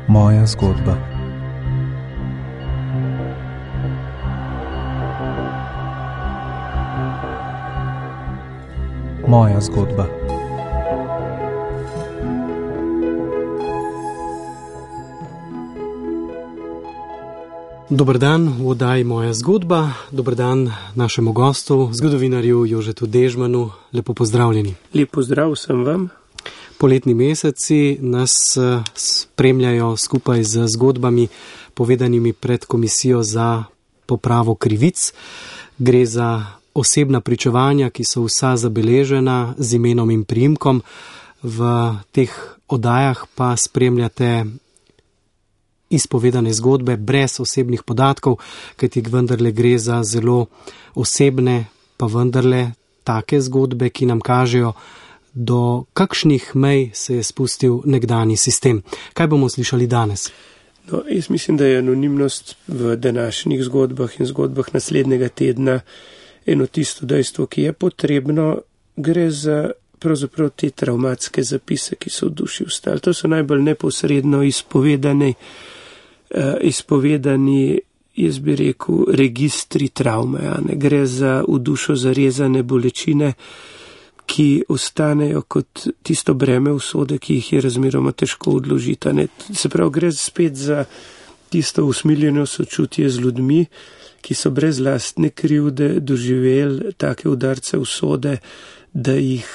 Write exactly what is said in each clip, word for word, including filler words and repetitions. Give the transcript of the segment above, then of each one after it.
Moja zgodba. Moja zgodba. Dober dan v oddaji Moja zgodba, dober dan našemu gostu, zgodovinarju Jožetu Dežmanu, lepo pozdravljeni. Lep pozdrav sem vam. Poletni meseci nas spremljajo skupaj z zgodbami, povedanimi pred Komisijo za popravo krivic. Gre za osebna pričevanja, ki so vsa zabeležena z imenom in priimkom. V teh oddajah pa spremljate izpovedane zgodbe brez osebnih podatkov, kajti vendarle gre za zelo osebne, pa vendarle take zgodbe, ki nam kažejo, do kakšnih mej se je spustil nekdani sistem. Kaj bomo slišali danes? No, jaz mislim, da je anonimnost v današnjih zgodbah in zgodbah naslednjega tedna eno tisto dejstvo, ki je potrebno. Gre za pravzaprav te travmatske zapise, ki so v duši ostali. To so najbolj neposredno izpovedani, uh, izpovedani, jaz bi rekel, registri travme. Ne? Gre za v dušo zarezane bolečine, ki ostanejo kot tisto breme usode, ki jih je razmeroma težko odložiti. Ne? Se pravi, gre spet za tisto usmiljeno sočutje z ljudmi, ki so brez lastne krivde doživeli take udarce usode, da jih,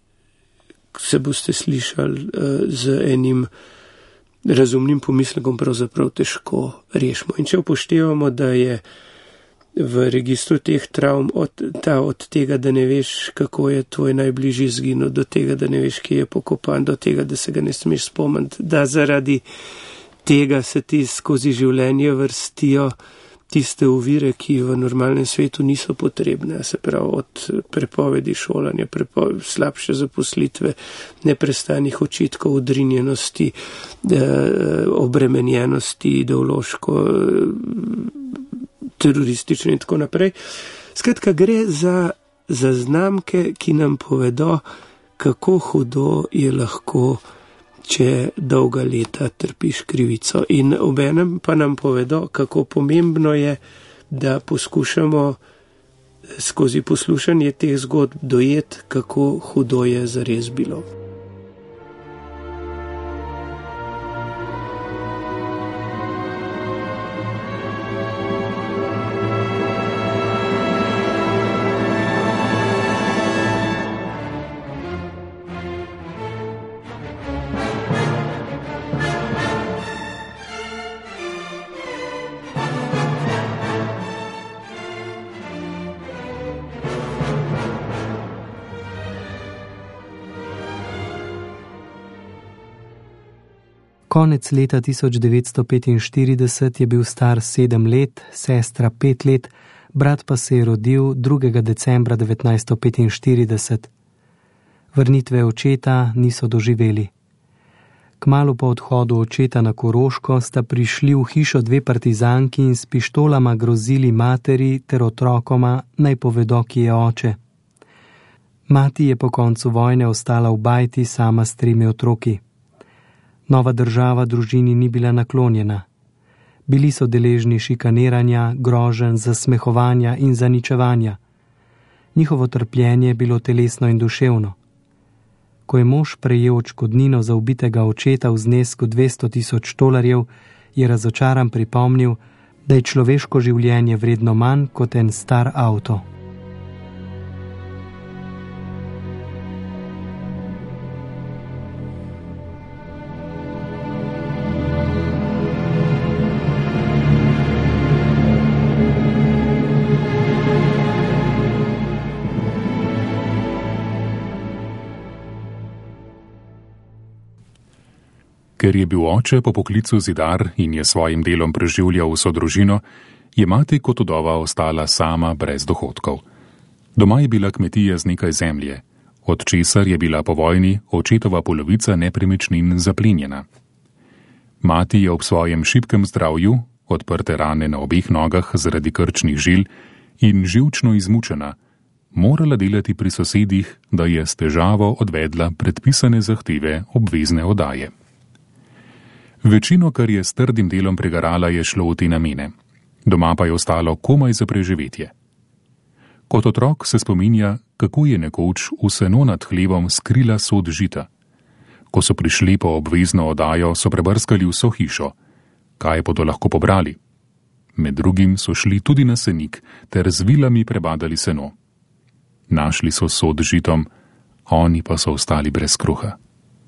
se boste slišali, z enim razumnim pomislekom pravzaprav težko rešimo. In če upoštevamo, da je v registru teh travm od, ta, od tega, da ne veš, kako je tvoj najbližji izginil, do tega, da ne veš, kje je pokopan, do tega, da se ga ne smeš spomniti, da zaradi tega se ti skozi življenje vrstijo tiste ovire, ki v normalnem svetu niso potrebne, se pravi od prepovedi šolanja, prepovedi slabše zaposlitve, neprestanih očitkov, odrinjenosti, eh, obremenjenosti, ideološko, teroristične in tako naprej. Skratka, gre za zaznamke, ki nam povedo, kako hudo je lahko, če dolga leta trpiš krivico. In obenem pa nam povedo, kako pomembno je, da poskušamo skozi poslušanje teh zgodb dojeti, kako hudo je zares bilo. Konec leta tisoč devetsto petinštirideset je bil star sedem let, sestra pet let, brat pa se je rodil drugega decembra devetnajststo petinštirideset. Vrnitve očeta niso doživeli. Kmalu po odhodu očeta na Koroško sta prišli v hišo dve partizanki in s pištolama grozili materi ter otrokoma, naj povedo, ki je oče. Mati je po koncu vojne ostala v bajti sama s tremi otroki. Nova država družini ni bila naklonjena. Bili so deležni šikaniranja, groženj, zasmehovanja in zaničevanja. Njihovo trpljenje je bilo telesno in duševno. Ko je mož prejel odškodnino za ubitega očeta v znesku dvesto tisoč tolarjev, je razočaran pripomnil, da je človeško življenje vredno manj kot en star avto. Ker je bil oče po poklicu zidar in je svojim delom preživljal vso družino, je mati kot vdova ostala sama brez dohodkov. Doma je bila kmetija z nekaj zemlje, od česar je bila po vojni očetova polovica nepremičnin zaplenjena. Mati je ob svojem šibkem zdravju, odprte rane na obeh nogah zaradi krčnih žil in živčno izmučena, morala delati pri sosedih, da je s težavo odvedla predpisane zahteve obvezne oddaje. Večino, kar je s trdim delom prigarala, je šlo v te namene. Doma pa je ostalo komaj za preživetje. Kot otrok se spominja, kako je nekoč v seno nad hlebom skrila sod žita. Ko so prišli po obvezno oddajo, so prebrskali vso hišo. Kaj bodo lahko pobrali? Med drugim so šli tudi na senik ter z vilami prebadali seno. Našli so sod žitom, oni pa so ostali brez kruha.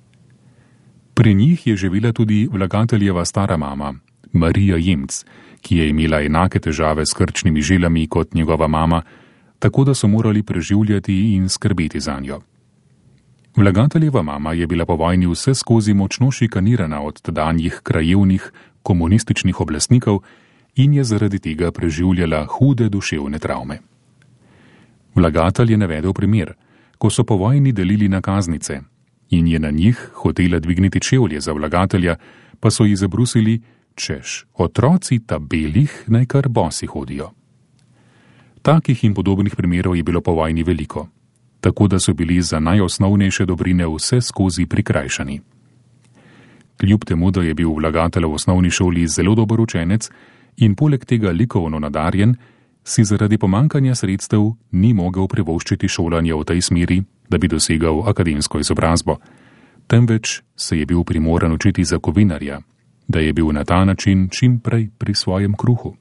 Pri njih je živela tudi vlagateljeva stara mama, Marija Jemc, ki je imela enake težave s krčnimi žilami kot njegova mama, tako da so morali preživljati in skrbeti zanjo. Vlagateljeva mama je bila po vojni vse skozi močno šikanirana od tedanjih krajevnih komunističnih oblastnikov in je zaradi tega preživljala hude duševne travme. Vlagatelj je navedel primer, ko so po vojni delili nakaznice in je na njih hotela dvigniti čevlje za vlagatelja, pa so ji zabrusili, češ, otroci ta belih naj kar bosi hodijo. Takih in podobnih primerov je bilo po vojni veliko, tako da so bili za najosnovnejše dobrine vse skozi prikrajšani. Kljub temu, da je bil vlagatelj v osnovni šoli zelo dober učenec in poleg tega likovno nadarjen, si zaradi pomankanja sredstev ni mogel privoščiti šolanja v tej smeri, da bi dosegal akademsko izobrazbo, temveč se je bil primoran učiti za kovinarja, da je bil na ta način čim prej pri svojem kruhu.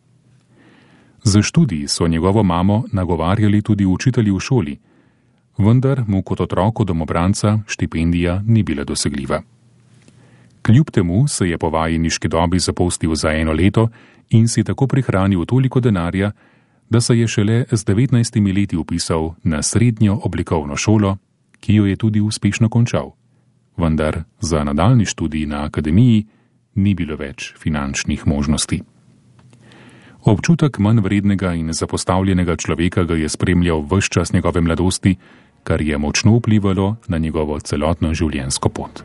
Za študij so njegovo mamo nagovarjali tudi učitelji v šoli, vendar mu kot otroku domobranca štipendija ni bila dosegljiva. Kljub temu se je po vajeniški dobi zapostil za eno leto in si tako prihranil toliko denarja, da se je šele z devetnajstimi leti vpisal na srednjo oblikovno šolo, ki jo je tudi uspešno končal. Vendar za nadaljnji študij na akademiji ni bilo več finančnih možnosti. Občutek manj vrednega in zapostavljenega človeka ga je spremljal ves čas njegove mladosti, kar je močno vplivalo na njegovo celotno življenjsko pot.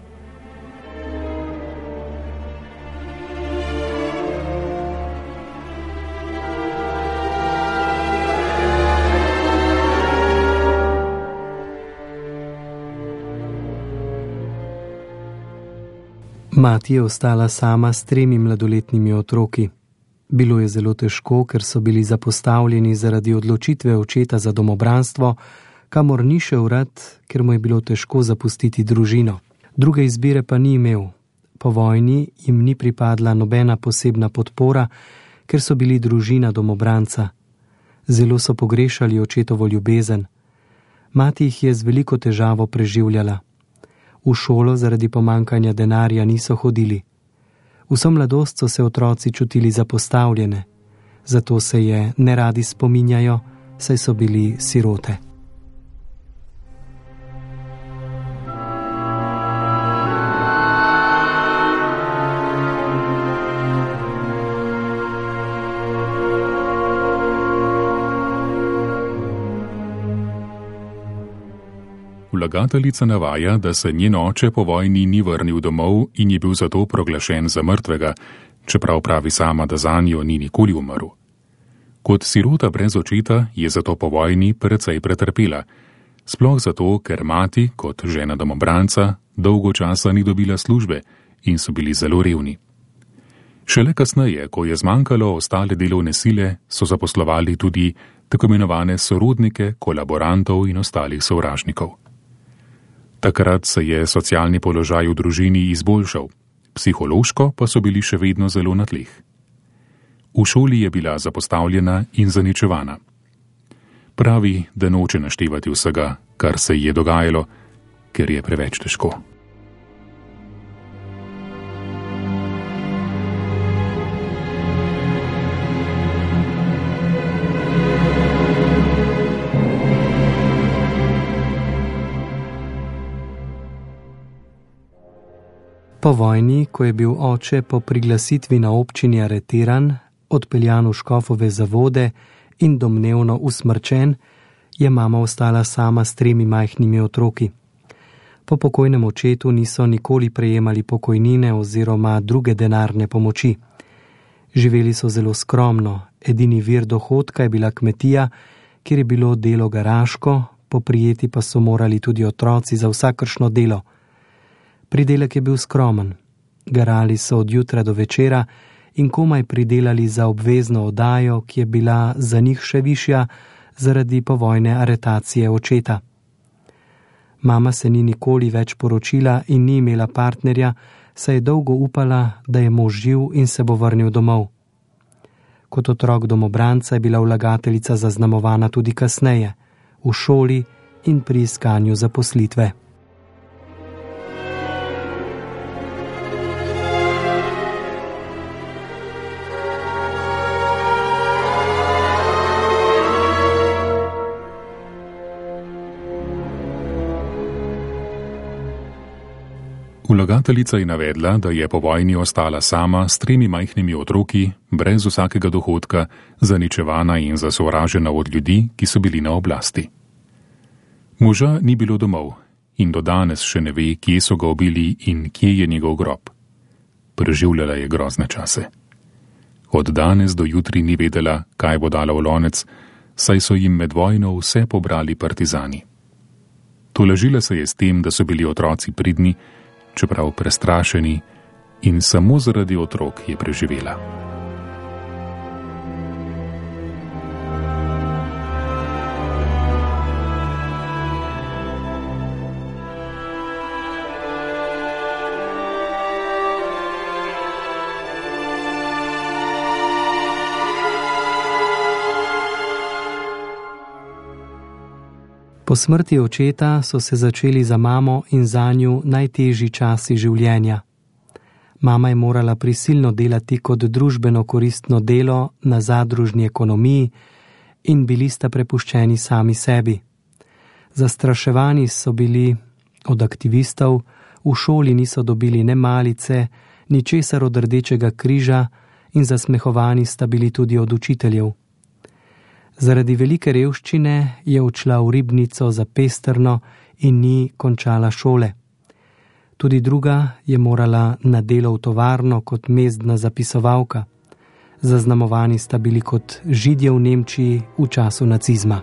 Mati je ostala sama s tremi mladoletnimi otroki. Bilo je zelo težko, ker so bili zapostavljeni zaradi odločitve očeta za domobranstvo, kamor ni šel rad, ker mu je bilo težko zapustiti družino. Druge izbire pa ni imel. Po vojni jim ni pripadla nobena posebna podpora, ker so bili družina domobranca. Zelo so pogrešali očetovo ljubezen. Mati jih je z veliko težavo preživljala. V šolo zaradi pomankanja denarja niso hodili. Vso mladost so se otroci čutili zapostavljene, zato se je neradi spominjajo, saj so bili sirote. Vlagateljica navaja, da se njen oče po vojni ni vrnil domov in je bil zato proglašen za mrtvega, čeprav pravi sama, da zanjo ni nikoli umrl. Kot sirota brez očeta je zato po vojni precej pretrpela, sploh zato, ker mati, kot žena domobranca, dolgo časa ni dobila službe in so bili zelo revni. Šele kasneje, ko je zmanjkalo ostale delovne sile, so zaposlovali tudi tako imenovane sorodnike, kolaborantov in ostalih sovražnikov. Takrat se je socialni položaj v družini izboljšal, psihološko pa so bili še vedno zelo na tleh. V šoli je bila zapostavljena in zaničevana. Pravi, da noče naštevati vsega, kar se ji je dogajalo, ker je preveč težko. Po vojni, ko je bil oče po priglasitvi na občini aretiran, odpeljan v Škofove zavode in domnevno usmrčen, je mama ostala sama s tremi majhnimi otroki. Po pokojnem očetu niso nikoli prejemali pokojnine oziroma druge denarne pomoči. Živeli so zelo skromno, edini vir dohodka je bila kmetija, kjer je bilo delo garaško, poprijeti pa so morali tudi otroci za vsakršno delo. Pridelek je bil skromen. Garali so od jutra do večera in komaj pridelali za obvezno oddajo, ki je bila za njih še višja zaradi povojne aretacije očeta. Mama se ni nikoli več poročila in ni imela partnerja, saj je dolgo upala, da je mož živ in se bo vrnil domov. Kot otrok domobranca je bila vlagateljica zaznamovana tudi kasneje, v šoli in pri iskanju zaposlitve. Vlagateljica je navedla, da je po vojni ostala sama s tremi majhnimi otroki, brez vsakega dohodka, zaničevana in zasovražena od ljudi, ki so bili na oblasti. Moža ni bilo domov in do danes še ne ve, kje so ga ubili in kje je njegov grob. Preživljala je grozne čase. Od danes do jutri ni vedela, kaj bo dala v lonec, saj so jim med vojno vse pobrali partizani. Tolažila se je s tem, da so bili otroci pridni, čeprav prestrašeni, in samo zaradi otrok je preživela. Po smrti očeta so se začeli za mamo in zanju najtežji časi življenja. Mama je morala prisilno delati kot družbeno koristno delo na zadružni ekonomiji in bili sta prepuščeni sami sebi. Zastraševani so bili od aktivistov, v šoli niso dobili ne malice, ničesar od Rdečega križa in zasmehovani sta bili tudi od učiteljev. Zaradi velike revščine je odšla v ribnico za pestrno in ni končala šole. Tudi druga je morala na delo v tovarno kot mezdna zapisovalka. Zaznamovani sta bili kot Židje v Nemčiji v času nacizma.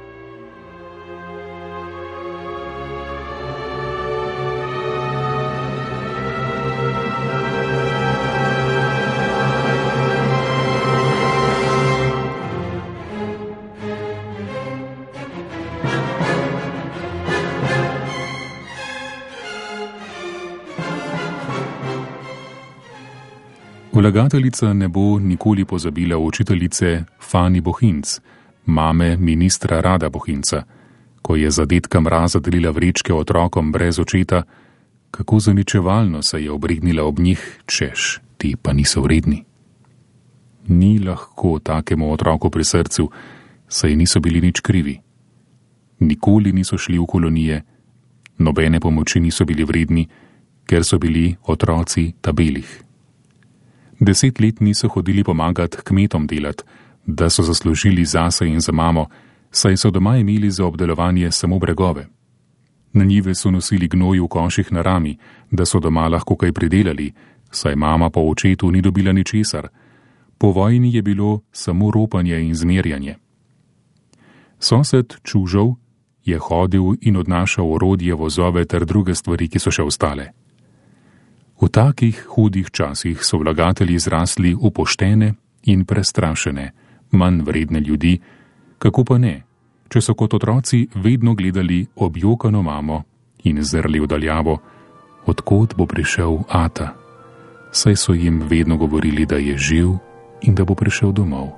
Vlagateljica ne bo nikoli pozabila učiteljice Fani Bohinc, mame ministra Rada Bohinca, ko je za dedka Mraza delila vrečke otrokom brez očeta, kako zaničevalno se je obrignila ob njih, češ, ti pa niso vredni. Ni lahko takemu otroku pri srcu, saj niso bili nič krivi. Nikoli niso šli v kolonije, nobene pomoči niso bili vredni, ker so bili otroci tabelih. Deset let niso hodili pomagati kmetom delati, da so zaslužili zase in za mamo, saj so doma imeli za obdelovanje samo bregove. Na njive so nosili gnoj v koših na rami, da so doma lahko kaj pridelali, saj mama po očetu ni dobila ničesar. Po vojni je bilo samo ropanje in zmerjanje. Sosed Čužov je hodil in odnašal orodje, vozove ter druge stvari, ki so še ostale. V takih hudih časih so vlagatelji zrasli v poštene in prestrašene, manj vredne ljudi, kako pa ne, če so kot otroci vedno gledali objokano mamo in zrli v daljavo, odkot bo prišel ata, saj so jim vedno govorili, da je živ in da bo prišel domov.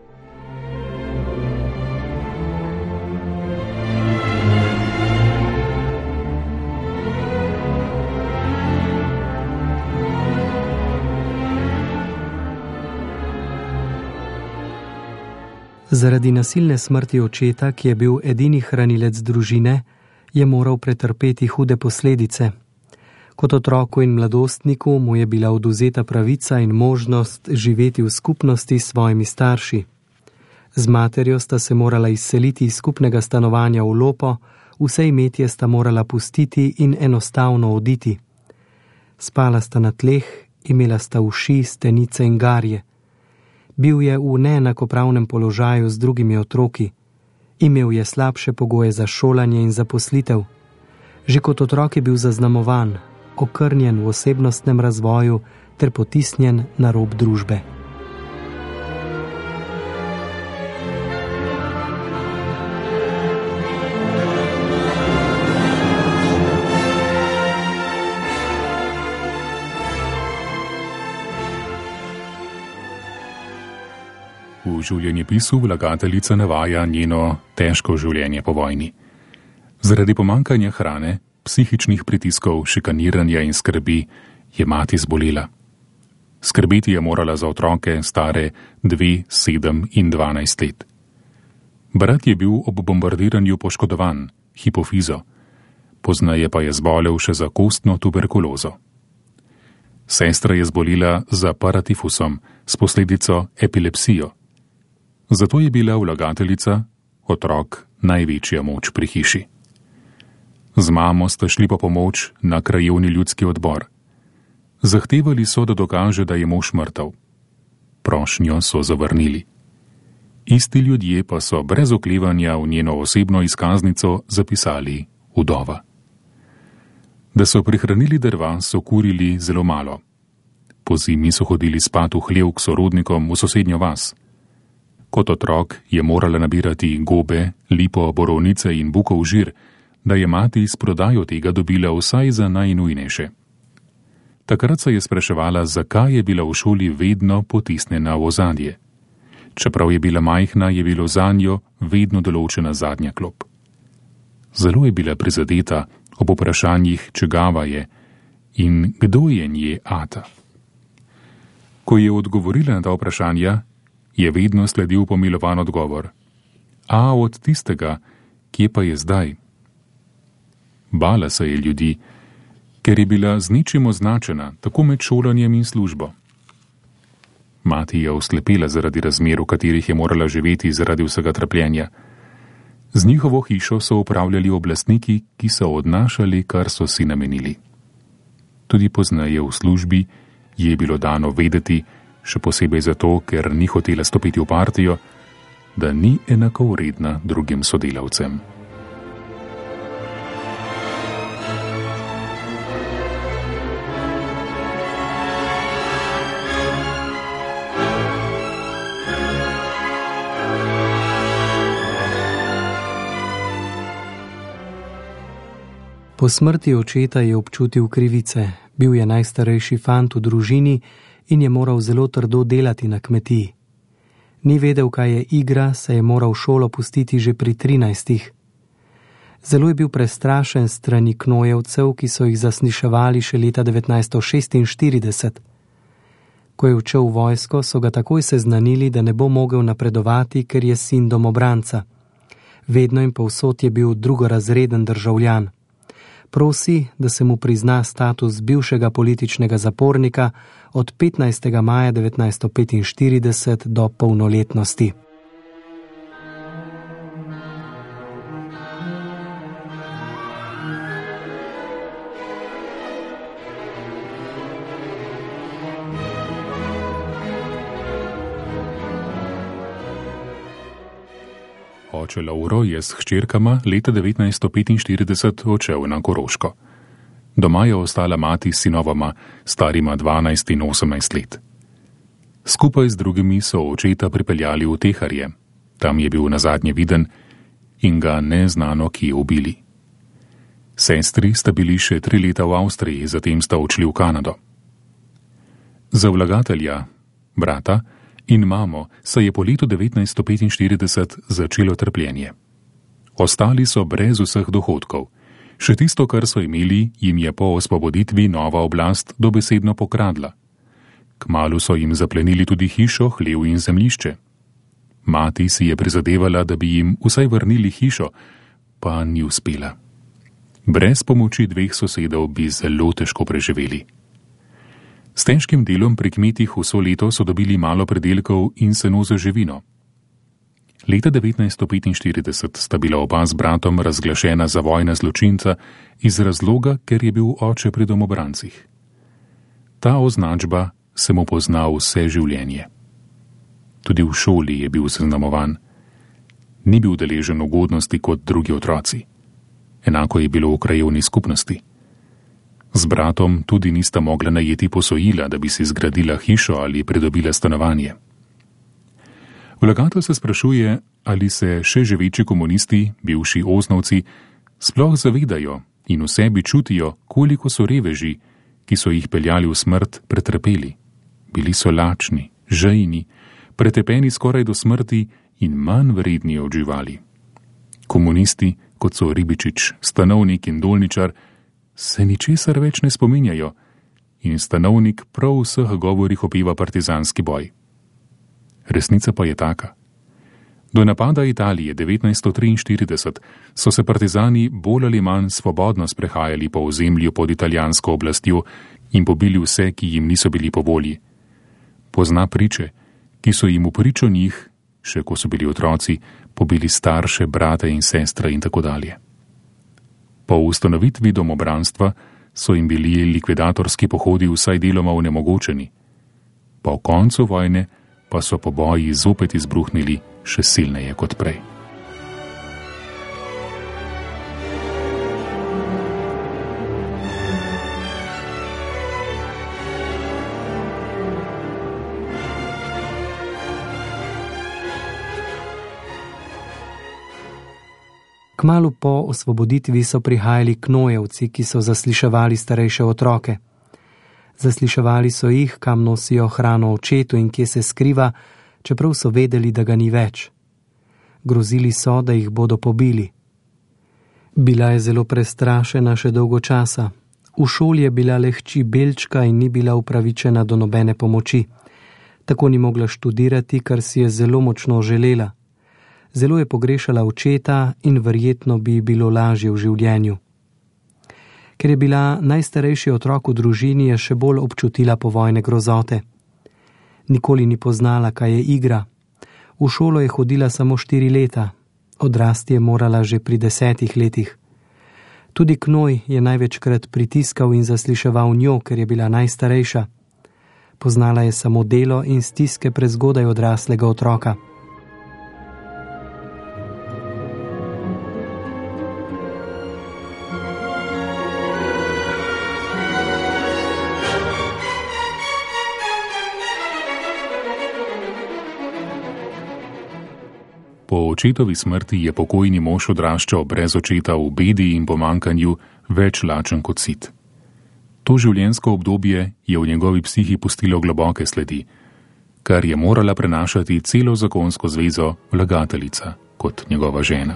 Zaradi nasilne smrti očeta, ki je bil edini hranilec družine, je moral pretrpeti hude posledice. Kot otroku in mladostniku mu je bila odvzeta pravica in možnost živeti v skupnosti s svojimi starši. Z materjo sta se morala izseliti iz skupnega stanovanja v lopo, vse imetje sta morala pustiti in enostavno oditi. Spala sta na tleh, imela sta uši, stenice in garje. Bil je v neenakopravnem položaju z drugimi otroki. Imel je slabše pogoje za šolanje in zaposlitev. Že kot otrok je bil zaznamovan, okrnjen v osebnostnem razvoju ter potisnjen na rob družbe. V življenjepisu vlagateljica navaja njeno težko življenje po vojni. Zaradi pomanjkanja hrane, psihičnih pritiskov, šikaniranja in skrbi je mati zbolela. Skrbeti je morala za otroke stare dve, sedem in dvanajst let. Brat je bil ob bombardiranju poškodovan, hipofizo, pozneje pa je zbolel še za kostno tuberkulozo. Sestra je zbolela za paratifusom s posledico epilepsijo. Zato je bila vlagateljica, otrok, največja moč pri hiši. Z mamo sta šli po pomoč na krajevni ljudski odbor. Zahtevali so, da dokaže, da je mož mrtev. Prošnjo so zavrnili. Isti ljudje pa so brez oklevanja v njeno osebno izkaznico zapisali vdova. Da so prihranili drva, so kurili zelo malo. Po zimi so hodili spat v hlev k sorodnikom v sosednjo vas. Kot otrok je morala nabirati gobe, lipo, borovnice in bukov žir, da je mati s prodajo tega dobila vsaj za najnujnejše. Takrat se je spraševala, zakaj je bila v šoli vedno potisnjena v ozadje. Čeprav je bila majhna, je bilo zanjo vedno določena zadnja klop. Zelo je bila prizadeta ob vprašanjih, čigava je in kdo je nje ata. Ko je odgovorila na ta vprašanja, je vedno sledil pomilovan odgovor. A od tistega, kje pa je zdaj? Bala se je ljudi, ker je bila z ničim označena, tako med šolanjem in službo. Mati je oslepela zaradi razmer, v katerih je morala živeti zaradi vsega trpljenja. Z njihovo hišo so upravljali oblastniki, ki so odnašali, kar so si namenili. Tudi pozneje v službi je bilo dano vedeti, še posebej zato, ker ni hotela stopiti v partijo, da ni enakovredna drugim sodelavcem. Po smrti očeta je občutil krivice, bil je najstarejši fant v družini in je moral zelo trdo delati na kmetiji. Ni vedel, kaj je igra, saj je moral šolo pustiti že pri trinajstih. Zelo je bil prestrašen strani knojevcev, ki so jih zasliševali še leta devetnajststo šestinštirideset. Ko je odšel v vojsko, so ga takoj seznanili, da ne bo mogel napredovati, ker je sin domobranca. Vedno in povsod je bil drugorazreden državljan. Prosi, da se mu prizna status bivšega političnega zapornika od petnajstega maja devetnajststo petinštirideset do polnoletnosti. Oče Lovro je s hčerkama leta devetnajststo petinštirideset odšel na Koroško. Doma je ostala mati s sinovoma, starima dvanajst in osemnajst let. Skupaj z drugimi so očeta pripeljali v Teharje. Tam je bil nazadnje viden in ga neznano kje ubili. Sestri sta bili še tri leta v Avstriji, zatem sta odšli v Kanado. Za vlagatelja, brata in mamo se je po letu devetnajststo petinštirideset začelo trpljenje. Ostali so brez vseh dohodkov. Še tisto, kar so imeli, jim je po osvoboditvi nova oblast dobesedno pokradla. Kmalu so jim zaplenili tudi hišo, hlev in zemljišče. Mati si je prizadevala, da bi jim vsaj vrnili hišo, pa ni uspela. Brez pomoči dveh sosedov bi zelo težko preživeli. S težkim delom pri kmetih vso leto so dobili malo predelkov in seno za živino. Leta devetnajststo petinštirideset sta bila oba z bratom razglašena za vojna zločinca iz razloga, ker je bil oče pri domobrancih. Ta označba se mu pozna vse življenje. Tudi v šoli je bil zaznamovan. Ni bil deležen ugodnosti kot drugi otroci. Enako je bilo v krajevni skupnosti. Z bratom tudi nista mogla najeti posojila, da bi si zgradila hišo ali pridobila stanovanje. Vlagatelj se sprašuje, ali se še živeči komunisti, bivši oznovci, sploh zavedajo in v sebi čutijo, koliko so reveži, ki so jih peljali v smrt, pretrpeli. Bili so lačni, žejni, pretepeni skoraj do smrti in manj vredni od živali. Komunisti, kot so Ribičič, Stanovnik in Dolničar, se ničesar več ne spominjajo in Stanovnik prav v vseh govorih opeva partizanski boj. Resnica pa je taka. Do napada Italije devetnajststo triinštirideset so se partizani bolj ali manj svobodno sprehajali po ozemlju pod italijansko oblastjo in pobili vse, ki jim niso bili po volji. Pozna priče, ki so jim v pričo njih, še ko so bili otroci, pobili starše, brate in sestre in tako dalje. Po ustanovitvi domobranstva so jim bili likvidatorski pohodi vsaj deloma onemogočeni. Po koncu vojne pa so poboji zopet izbruhnili še silneje kot prej. Kmalu po osvoboditvi so prihajali knojevci, ki so zasliševali starejše otroke. Zasliševali so jih, kam nosijo hrano očetu in kje se skriva, čeprav so vedeli, da ga ni več. Grozili so, da jih bodo pobili. Bila je zelo prestrašena še dolgo časa. V šoli je bila le hči belčka in ni bila upravičena do nobene pomoči. Tako ni mogla študirati, kar si je zelo močno želela. Zelo je pogrešala očeta in verjetno bi bilo lažje v življenju. Ker je bila najstarejši otrok v družini, je še bolj občutila povojne grozote. Nikoli ni poznala, kaj je igra. V šolo je hodila samo štiri leta. Odrasti je morala že pri desetih letih. Tudi knoj je največkrat pritiskal in zasliševal njo, ker je bila najstarejša. Poznala je samo delo in stiske prezgodaj odraslega otroka. Po očetovi smrti je pokojni mož odraščal brez očeta v bedi in pomankanju, več lačen kot sit. To življenjsko obdobje je v njegovi psihi pustilo globoke sledi, kar je morala prenašati celo zakonsko zvezo vlagateljica kot njegova žena.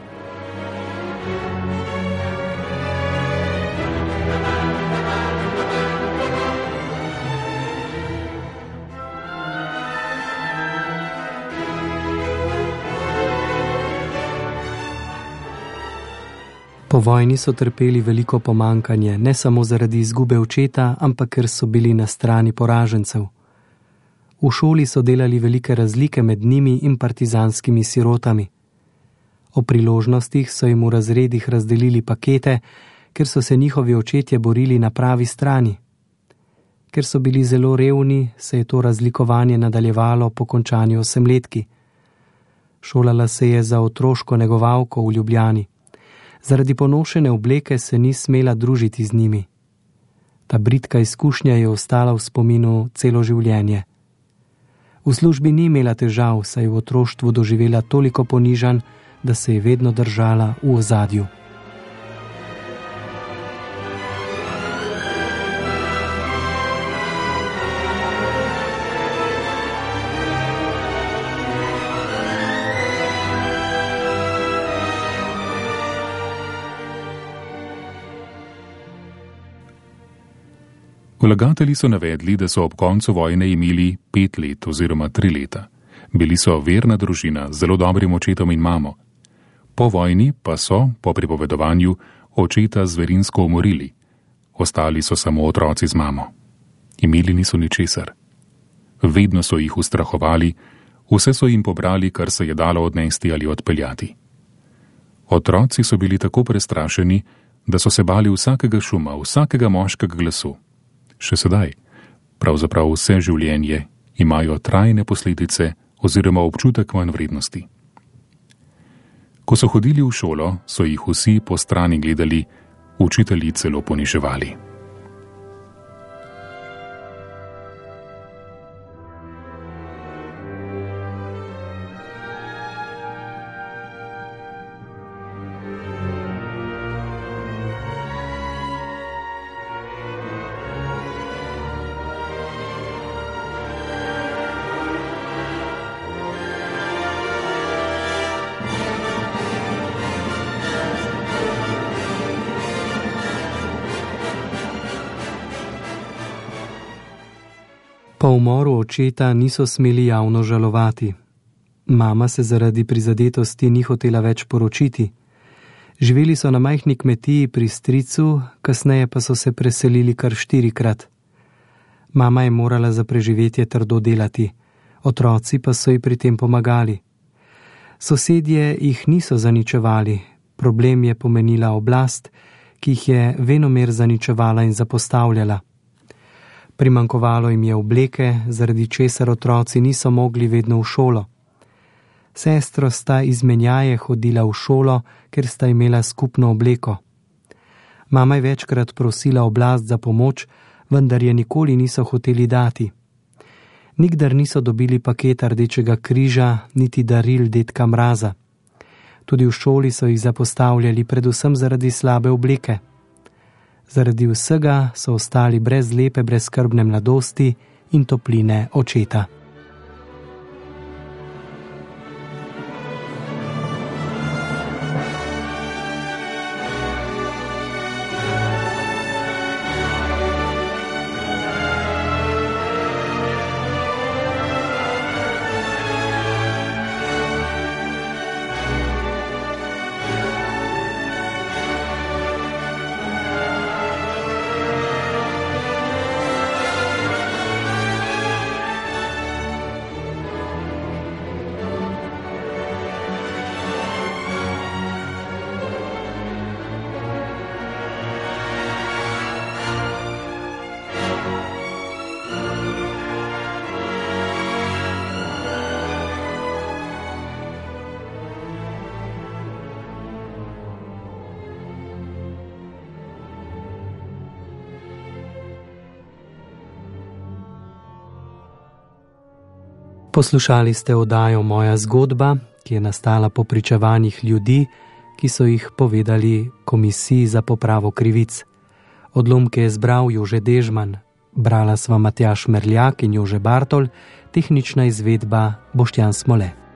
Po vojni so trpeli veliko pomankanje, ne samo zaradi izgube očeta, ampak ker so bili na strani poražencev. V šoli so delali velike razlike med njimi in partizanskimi sirotami. O priložnostih so jim v razredih razdelili pakete, ker so se njihovi očetje borili na pravi strani. Ker so bili zelo revni, se je to razlikovanje nadaljevalo po končani osemletki. Šolala se je za otroško negovalko v Ljubljani. Zaradi ponošene obleke se ni smela družiti z njimi. Ta bridka izkušnja je ostala v spominu celo življenje. V službi ni imela težav, saj je v otroštvu doživela toliko ponižanj, da se je vedno držala v ozadju. Vlagatelji so navedli, da so ob koncu vojne imeli pet let oziroma tri leta. Bili so verna družina z zelo dobrim očetom in mamo. Po vojni pa so, po pripovedovanju, očeta zverinsko umorili. Ostali so samo otroci z mamo. Imeli niso ničesar. Vedno so jih ustrahovali, vse so jim pobrali, kar se je dalo odnesti ali odpeljati. Otroci so bili tako prestrašeni, da so se bali vsakega šuma, vsakega moškega glasu. Še sedaj, pravzaprav vse življenje, imajo trajne posledice oziroma občutek manj vrednosti. Ko so hodili v šolo, so jih vsi po strani gledali, učitelji celo poniževali. Po umoru očeta niso smeli javno žalovati. Mama se zaradi prizadetosti ni hotela več poročiti. Živeli so na majhni kmetiji pri stricu, kasneje pa so se preselili kar štirikrat. Mama je morala za preživetje trdo delati, otroci pa so ji pri tem pomagali. Sosedje jih niso zaničevali, problem je pomenila oblast, ki jih je venomer zaničevala in zapostavljala. Primankovalo jim je obleke, zaradi česar otroci niso mogli vedno v šolo. Sestro sta izmenjaje hodila v šolo, ker sta imela skupno obleko. Mama je večkrat prosila oblast za pomoč, vendar je nikoli niso hoteli dati. Nikdar niso dobili paketa Rdečega križa, niti daril dedka Mraza. Tudi v šoli so jih zapostavljali predvsem zaradi slabe obleke. Zaradi vsega so ostali brez lepe, brezskrbne mladosti in topline očeta. Poslušali ste oddajo Moja zgodba, ki je nastala po pričevanjih ljudi, ki so jih povedali Komisiji za popravo krivic. Odlomke je zbral Jože Dežman, brala sva Matjaž Merljak in Jože Bartol, tehnična izvedba Boštjan Smole.